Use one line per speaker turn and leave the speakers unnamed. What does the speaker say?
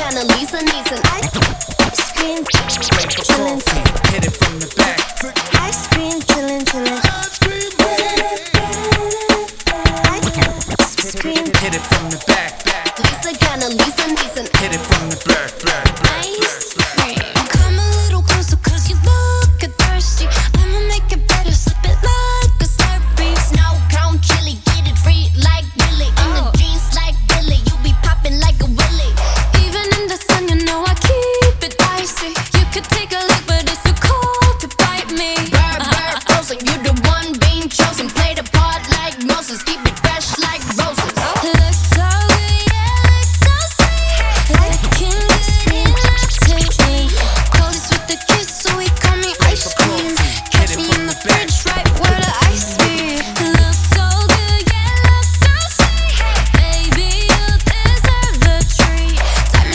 Lisa Neeson. Ice cream, chillin',
hit it from the back.
Ice cream, chillin', chillin'. Ice cream,
hit it from the back.
Lisa Neeson.
Hit it from the back.